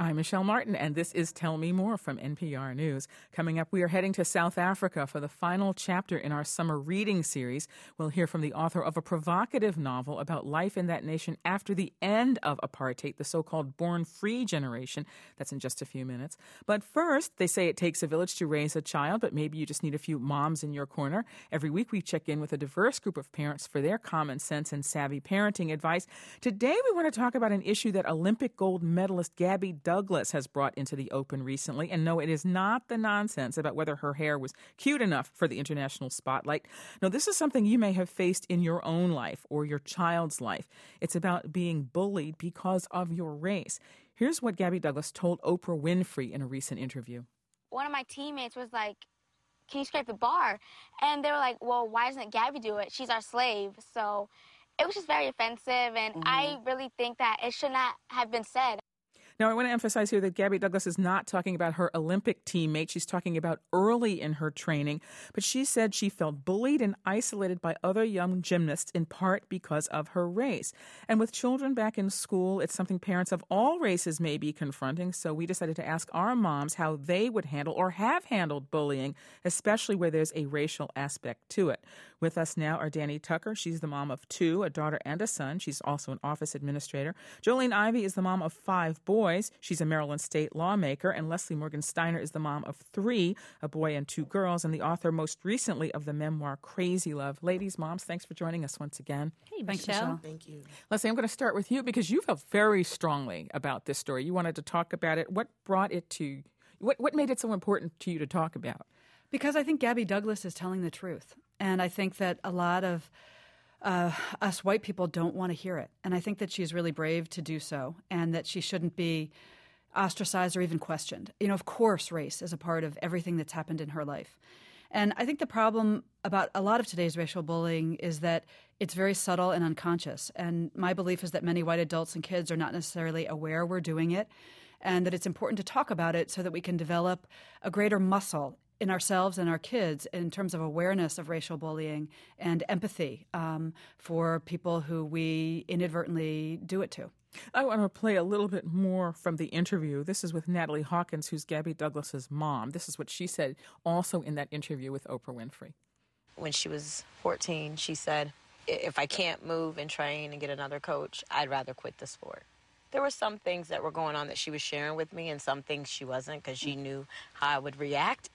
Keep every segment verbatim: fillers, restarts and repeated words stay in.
I'm Michelle Martin, and this is Tell Me More from N P R News. Coming up, we are heading to South Africa for the final chapter in our summer reading series. We'll hear from the author of a provocative novel about life in that nation after the end of apartheid, the so-called Born Free generation. That's in just a few minutes. But first, they say it takes a village to raise a child, but maybe you just need a few moms in your corner. Every week, we check in with a diverse group of parents for their common sense and savvy parenting advice. Today, we want to talk about an issue that Olympic gold medalist Gabby Douglas has brought into the open recently. And no, it is not the nonsense about whether her hair was cute enough for the international spotlight. No, this is something you may have faced in your own life or your child's life. It's about being bullied because of your race. Here's what Gabby Douglas told Oprah Winfrey in a recent interview. One of my teammates was like, "Can you scrape the bar?" And they were like, "Well, why doesn't Gabby do it? She's our slave." So it was just very offensive, and mm-hmm. I really think that it should not have been said. Now, I want to emphasize here that Gabby Douglas is not talking about her Olympic teammate. She's talking about early in her training. But she said she felt bullied and isolated by other young gymnasts in part because of her race. And with children back in school, it's something parents of all races may be confronting. So we decided to ask our moms how they would handle or have handled bullying, especially where there's a racial aspect to it. With us now are Danny Tucker. She's the mom of two, a daughter and a son. She's also an office administrator. Jolene Ivey is the mom of five boys. She's a Maryland state lawmaker. And Leslie Morgan Steiner is the mom of three, a boy and two girls, and the author most recently of the memoir Crazy Love. Ladies, moms, thanks for joining us once again. Hey, Thanks, Michelle. Michelle. Thank you. Leslie, I'm going to start with you because you felt very strongly about this story. You wanted to talk about it. What brought it to what what made it so important to you to talk about? Because I think Gabby Douglas is telling the truth. And I think that a lot of uh, us white people don't want to hear it. And I think that she's really brave to do so and that she shouldn't be ostracized or even questioned. You know, of course, race is a part of everything that's happened in her life. And I think the problem about a lot of today's racial bullying is that it's very subtle and unconscious. And my belief is that many white adults and kids are not necessarily aware we're doing it, and that it's important to talk about it so that we can develop a greater muscle in ourselves and our kids in terms of awareness of racial bullying and empathy um, for people who we inadvertently do it to. I want to play a little bit more from the interview. This is with Natalie Hawkins, who's Gabby Douglas's mom. This is what she said also in that interview with Oprah Winfrey. When she was fourteen, she said, if I can't move and train and get another coach, I'd rather quit the sport. There were some things that were going on that she was sharing with me and some things she wasn't because she knew how I would react.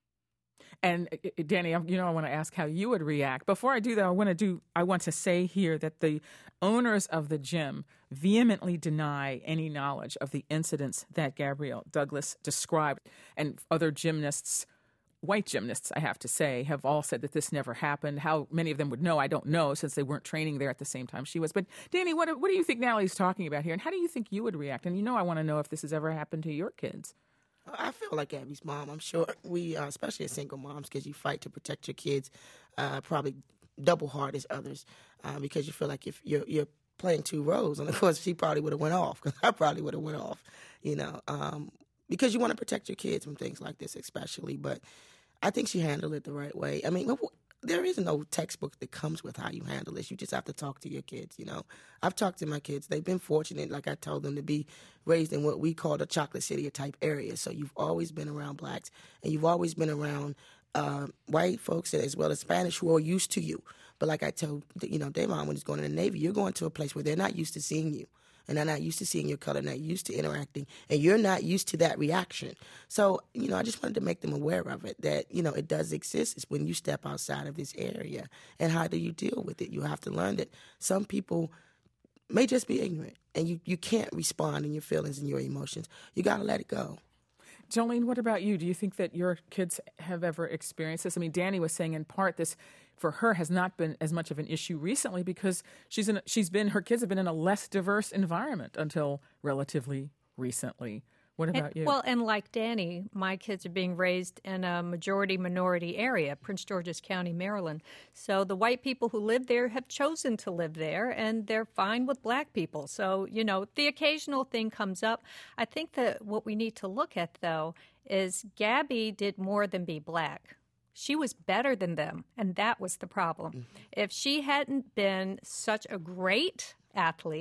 And uh, Danny, you know, I want to ask how you would react. Before I do that, I want to do. I want to say here that the owners of the gym vehemently deny any knowledge of the incidents that Gabrielle Douglas described, and other gymnasts, white gymnasts, I have to say, have all said that this never happened. How many of them would know, I don't know, since they weren't training there at the same time she was. But Danny, what what do you think Natalie's talking about here, and how do you think you would react? And you know, I want to know if this has ever happened to your kids. I feel like Abby's mom. I'm sure we, uh, especially as single moms, because you fight to protect your kids, uh, probably double hard as others, uh, because you feel like if you're you're playing two roles, and of course she probably would have went off, because I probably would have went off, you know, um, because you want to protect your kids from things like this, especially. But I think she handled it the right way. I mean, there is no textbook that comes with how you handle this. You just have to talk to your kids, you know. I've talked to my kids. They've been fortunate, like I told them, to be raised in what we call the chocolate city type area. So you've always been around blacks, and you've always been around uh, white folks as well as Spanish who are used to you. But like I told, you know, Davon, when he's going in the Navy, you're going to a place where they're not used to seeing you. And they're not used to seeing your color, not used to interacting, and you're not used to that reaction. So, you know, I just wanted to make them aware of it, that, you know, it does exist. It's when you step outside of this area. And how do you deal with it? You have to learn that some people may just be ignorant, and you, you can't respond in your feelings and your emotions. You got to let it go. Jolene, what about you? Do you think that your kids have ever experienced this? I mean, Danny was saying in part this, for her, has not been as much of an issue recently because she's in, she's been, her kids have been in a less diverse environment until relatively recently. What about and, you? Well, and like Danny, my kids are being raised in a majority-minority area, Prince George's County, Maryland. So the white people who live there have chosen to live there, and they're fine with black people. So, you know, the occasional thing comes up. I think that what we need to look at, though, is Gabby did more than be black. She was better than them, and that was the problem. Mm-hmm. If she hadn't been such a great athlete,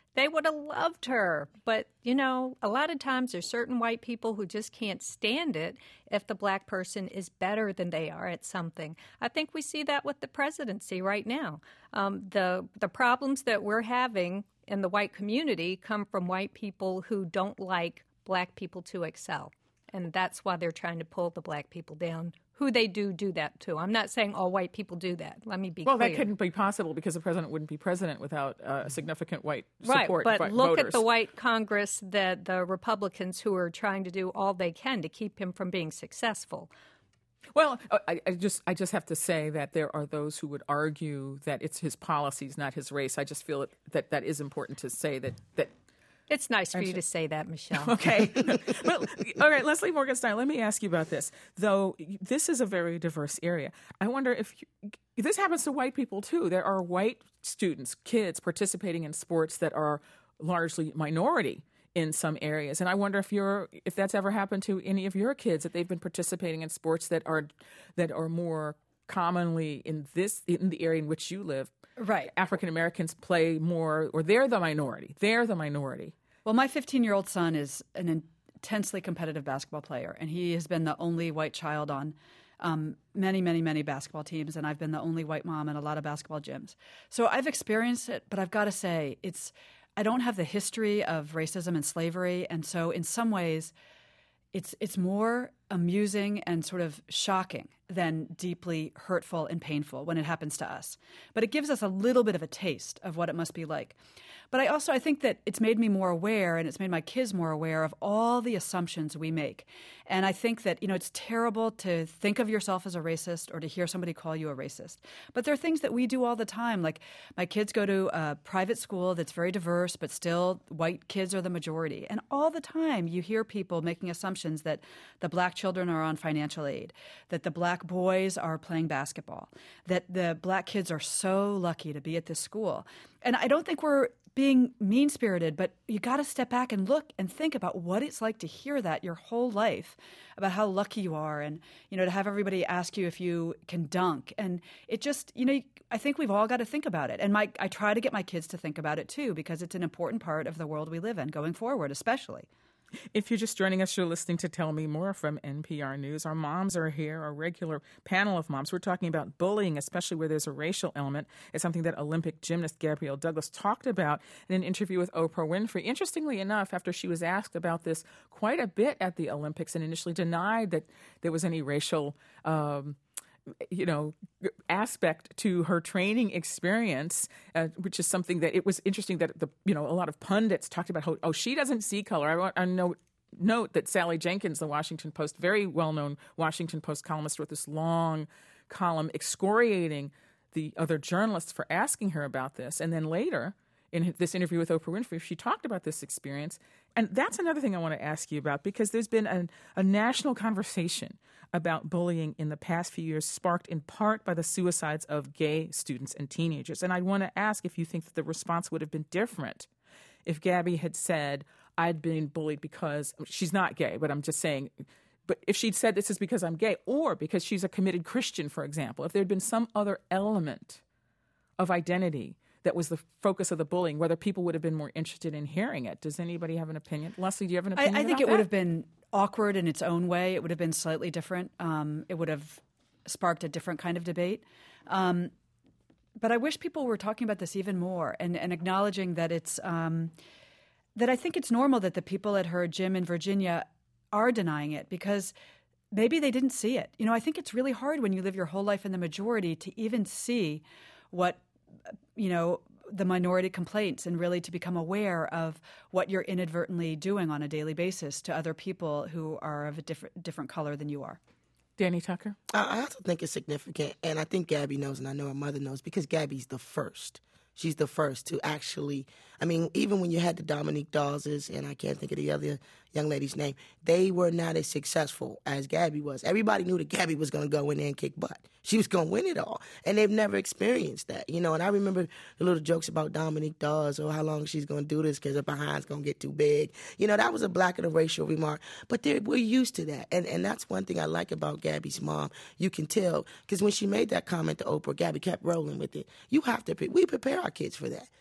They would have loved her. But, you know, a lot of times there's certain white people who just can't stand it if the black person is better than they are at something. I think we see that with the presidency right now. Um, the the problems that we're having in the white community come from white people who don't like black people to excel. And that's why they're trying to pull the black people down, who they do do that to. I'm not saying all white people do that. Let me be well, clear. Well, that couldn't be possible because the president wouldn't be president without uh, significant white right, support. But v- look voters. at the white Congress, that the Republicans who are trying to do all they can to keep him from being successful. Well, I, I just I just have to say that there are those who would argue that it's his policies, not his race. I just feel it, that that is important to say that that. It's nice for you to say that, Michelle. Okay. Well, all right, Leslie Morgenstein, let me ask you about this. Though this is a very diverse area, I wonder if you, this happens to white people, too. There are white students, kids, participating in sports that are largely minority in some areas. And I wonder if you're if that's ever happened to any of your kids, that they've been participating in sports that are that are more commonly in this in the area in which you live. Right. African Americans play more, or they're the minority. They're the minority. Well, my fifteen-year-old son is an intensely competitive basketball player, and he has been the only white child on um, many, many, many basketball teams, and I've been the only white mom in a lot of basketball gyms. So I've experienced it, but I've got to say, it's I don't have the history of racism and slavery, and so in some ways, it's it's more amusing and sort of shocking than deeply hurtful and painful when it happens to us. But it gives us a little bit of a taste of what it must be like. But I also, I think that it's made me more aware, and it's made my kids more aware of all the assumptions we make. And I think that, you know, it's terrible to think of yourself as a racist or to hear somebody call you a racist. But there are things that we do all the time. Like, my kids go to a private school that's very diverse, but still white kids are the majority. And all the time you hear people making assumptions that the black children are on financial aid, that the black boys are playing basketball, that the black kids are so lucky to be at this school. And I don't think we're being mean-spirited, but you got to step back and look and think about what it's like to hear that your whole life, about how lucky you are, and, you know, to have everybody ask you if you can dunk. And it just, you know, I think we've all got to think about it. And my, I try to get my kids to think about it too, because it's an important part of the world we live in going forward, especially. If you're just joining us, you're listening to Tell Me More from N P R News. Our moms are here, a regular panel of moms. We're talking about bullying, especially where there's a racial element. It's something that Olympic gymnast Gabrielle Douglas talked about in an interview with Oprah Winfrey. Interestingly enough, after she was asked about this quite a bit at the Olympics and initially denied that there was any racial um you know, aspect to her training experience, uh, which is something that it was interesting that the, you know, a lot of pundits talked about how, oh, she doesn't see color. I want to note, note that Sally Jenkins, the Washington Post, very well-known Washington Post columnist, wrote this long column excoriating the other journalists for asking her about this. And then later, in this interview with Oprah Winfrey, she talked about this experience. And that's another thing I want to ask you about, because there's been a, a national conversation about bullying in the past few years, sparked in part by the suicides of gay students and teenagers. And I want to ask if you think that the response would have been different if Gabby had said, I'd been bullied because she's not gay, but I'm just saying, but if she'd said this is because I'm gay, or because she's a committed Christian, for example, if there'd been some other element of identity that was the focus of the bullying, whether people would have been more interested in hearing it. Does anybody have an opinion? Leslie, do you have an opinion I, I think about it that? would have been awkward in its own way. It would have been slightly different. Um, it would have sparked a different kind of debate. Um, but I wish people were talking about this even more and, and acknowledging that it's um, that I think it's normal that the people at her gym in Virginia are denying it, because maybe they didn't see it. You know, I think it's really hard when you live your whole life in the majority to even see what, you know, the minority complaints, and really to become aware of what you're inadvertently doing on a daily basis to other people who are of a different different color than you are. Danny Tucker? I also think it's significant, and I think Gabby knows, and I know her mother knows, because Gabby's the first. She's the first to actually, I mean, even when you had the Dominique Daweses, and I can't think of the other young lady's name, they were not as successful as Gabby was. Everybody knew that Gabby was going to go in there and kick butt. She was going to win it all, and they've never experienced that, you know. And I remember the little jokes about Dominique Dawes, or how long she's going to do this because her behind's going to get too big. You know, that was a black and a racial remark, but we're used to that, and and that's one thing I like about Gabby's mom. You can tell, because when she made that comment to Oprah, Gabby kept rolling with it. You have to, we prepare our kids for that.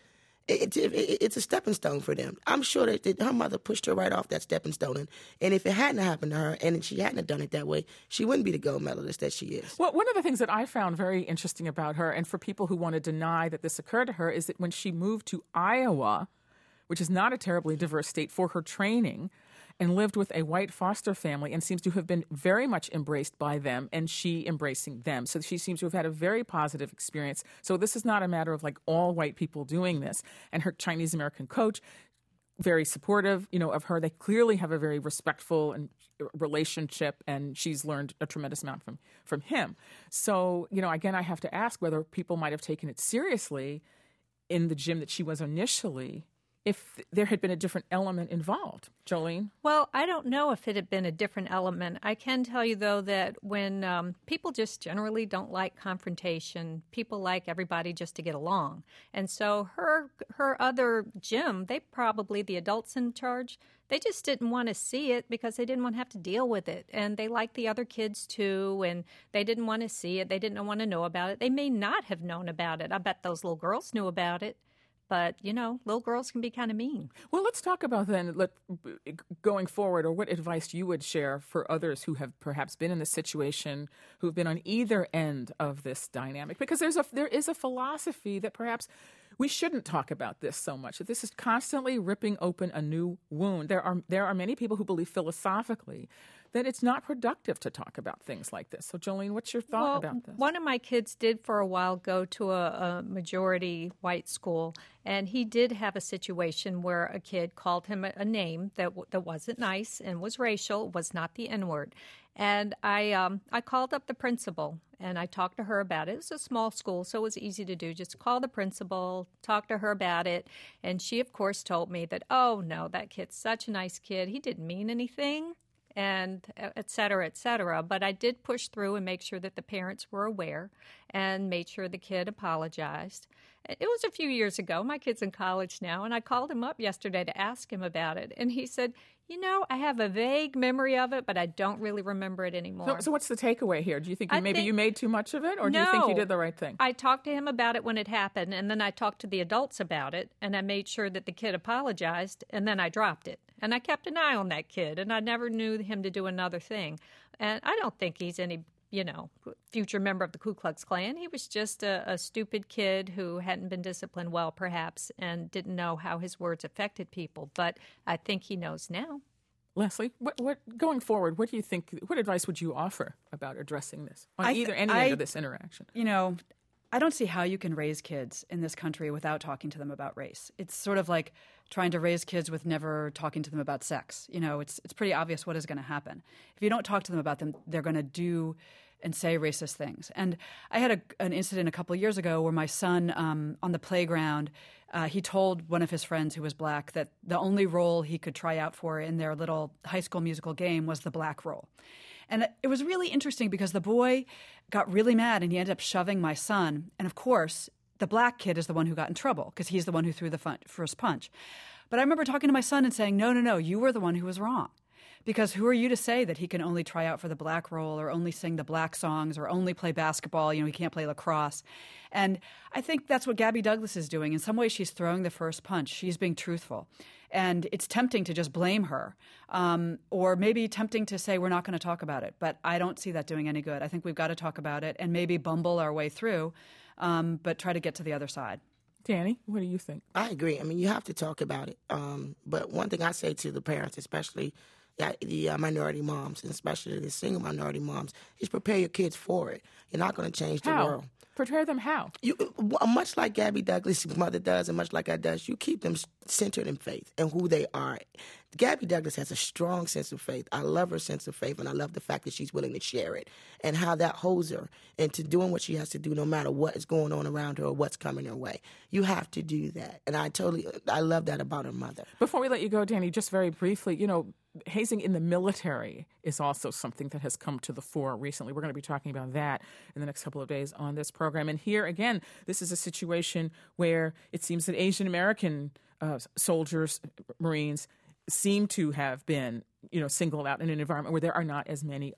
it, it, it, it's a stepping stone for them. I'm sure that, that her mother pushed her right off that stepping stone. And, and if it hadn't happened to her and she hadn't done it that way, she wouldn't be the gold medalist that she is. Well, one of the things that I found very interesting about her, and for people who want to deny that this occurred to her, is that when she moved to Iowa, which is not a terribly diverse state, for her training, and lived with a white foster family and seems to have been very much embraced by them and she embracing them. So she seems to have had a very positive experience. So this is not a matter of like all white people doing this. And her Chinese American coach, very supportive, you know, of her. They clearly have a very respectful and relationship, and she's learned a tremendous amount from, from him. So, you know, again, I have to ask whether people might have taken it seriously in the gym that she was initially if there had been a different element involved. Jolene? Well, I don't know if it had been a different element. I can tell you, though, that when um, people just generally don't like confrontation, people like everybody just to get along. And so her her other gym, they probably, the adults in charge, they just didn't want to see it because they didn't want to have to deal with it. And they liked the other kids, too, and they didn't want to see it. They didn't want to know about it. They may not have known about it. I bet those little girls knew about it. But, you know, little girls can be kind of mean. Well, let's talk about then let, going forward, or what advice you would share for others who have perhaps been in this situation, who've been on either end of this dynamic. Because there's a, there is a philosophy that perhaps we shouldn't talk about this so much, that this is constantly ripping open a new wound. There are, there are many people who believe philosophically that it's not productive to talk about things like this. So, Jolene, what's your thought well, about this? One of my kids did for a while go to a, a majority white school, and he did have a situation where a kid called him a, a name that w- that wasn't nice and was racial, was not the N-word. And I um, I called up the principal, and I talked to her about it. It was a small school, so it was easy to do. Just call the principal, talk to her about it. And she, of course, told me that, oh, no, that kid's such a nice kid. He didn't mean anything. And et cetera, et cetera. But I did push through and make sure that the parents were aware and made sure the kid apologized. It was a few years ago. My kid's in college now, and I called him up yesterday to ask him about it. And he said, you know, I have a vague memory of it, but I don't really remember it anymore. So, so what's the takeaway here? Do you think you, I maybe think, you made too much of it, or no, do you think you did the right thing? I talked to him about it when it happened, and then I talked to the adults about it, and I made sure that the kid apologized, and then I dropped it. And I kept an eye on that kid, and I never knew him to do another thing. And I don't think he's any, you know, future member of the Ku Klux Klan. He was just a, a stupid kid who hadn't been disciplined well, perhaps, and didn't know how his words affected people. But I think he knows now. Leslie, what, what going forward, what do you think, what advice would you offer about addressing this on I, either any I, end of this interaction? You know, I don't see how you can raise kids in this country without talking to them about race. It's sort of like trying to raise kids with never talking to them about sex. You know, it's it's pretty obvious what is going to happen. If you don't talk to them about them, they're going to do and say racist things. And I had a, an incident a couple of years ago where my son um, on the playground, uh, he told one of his friends who was black that the only role he could try out for in their little High School Musical game was the black role. And it was really interesting because the boy got really mad and he ended up shoving my son. And of course, the black kid is the one who got in trouble because he's the one who threw the fun- first punch. But I remember talking to my son and saying, no, no, no, you were the one who was wrong. Because who are you to say that he can only try out for the black role or only sing the black songs or only play basketball? You know, he can't play lacrosse. And I think that's what Gabby Douglas is doing. In some ways, she's throwing the first punch. She's being truthful. And it's tempting to just blame her um, or maybe tempting to say we're not going to talk about it. But I don't see that doing any good. I think we've got to talk about it and maybe bumble our way through, um, but try to get to the other side. Danny, what do you think? I agree. I mean, you have to talk about it. Um, but one thing I say to the parents, especially the, the uh, minority moms, and especially the single minority moms, is prepare your kids for it. You're not going to change the How? world. Prepare them how? You, much like Gabby Douglas' mother does and much like I does, you keep them centered in faith and who they are. Gabby Douglas has a strong sense of faith. I love her sense of faith, and I love the fact that she's willing to share it and how that holds her into doing what she has to do no matter what is going on around her or what's coming her way. You have to do that. And I totally, I love that about her mother. Before we let you go, Danny, just very briefly, you know, hazing in the military is also something that has come to the fore recently. We're going to be talking about that in the next couple of days on this program. And here, again, this is a situation where it seems that Asian American uh, soldiers, Marines, seem to have been, you know, singled out in an environment where there are not as many of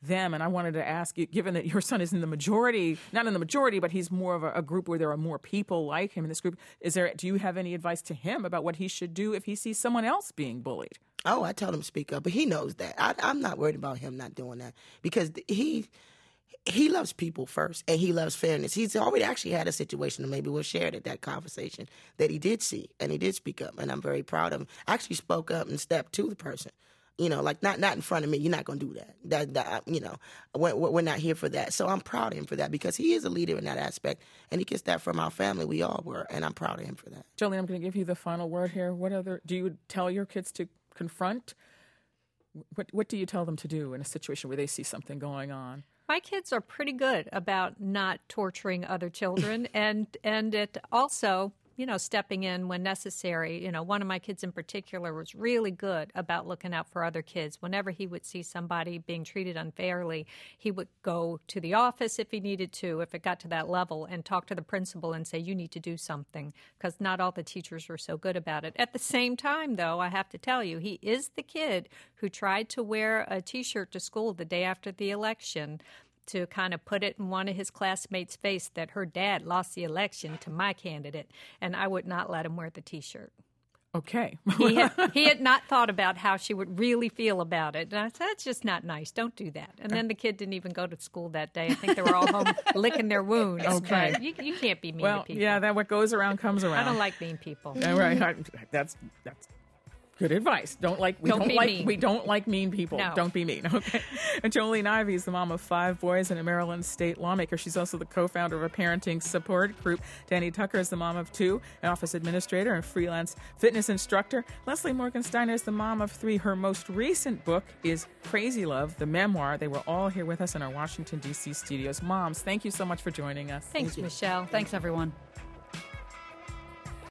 them. And I wanted to ask you, given that your son is in the majority, not in the majority, but he's more of a, a group where there are more people like him in this group, is there, do you have any advice to him about what he should do if he sees someone else being bullied? Oh, I tell him to speak up, but he knows that. I, I'm not worried about him not doing that because he he loves people first, and he loves fairness. He's already actually had a situation, and maybe we'll share it at that conversation, that he did see, and he did speak up, and I'm very proud of him. Actually spoke up and stepped to the person. You know, like not not in front of me. You're not going to do that. That, that you know, we're, we're not here for that. So I'm proud of him for that because he is a leader in that aspect, and he gets that from our family. We all were, and I'm proud of him for that. Jolene, I'm going to give you the final word here. What other do you tell your kids to confront? What what do you tell them to do in a situation where they see something going on? My kids are pretty good about not torturing other children, and and it also, you know, stepping in when necessary. You know, one of my kids in particular was really good about looking out for other kids. Whenever he would see somebody being treated unfairly, he would go to the office if he needed to, if it got to that level, and talk to the principal and say, you need to do something, because not all the teachers were so good about it. At the same time, though, I have to tell you, he is the kid who tried to wear a T-shirt to school the day after the election to kind of put it in one of his classmates' face that her dad lost the election to my candidate, and I would not let him wear the T-shirt. Okay. he, had, he had not thought about how she would really feel about it. And I said, that's just not nice. Don't do that. And then the kid didn't even go to school that day. I think they were all home licking their wounds. Okay. But you, you can't be mean well, to people. yeah, that what goes around comes around. I don't like mean people. All right. I, that's that's good advice. Don't like we Don't don't, be like mean. we don't like mean people. No. Don't be mean. Okay. And Jolene Ivey is the mom of five boys and a Maryland state lawmaker. She's also the co-founder of a parenting support group. Danny Tucker is the mom of two, an office administrator and freelance fitness instructor. Leslie Morgensteiner is the mom of three. Her most recent book is Crazy Love, the memoir. They were all here with us in our Washington, D C studios. Moms, thank you so much for joining us. Thanks, Thank you. Michelle. Thanks, everyone.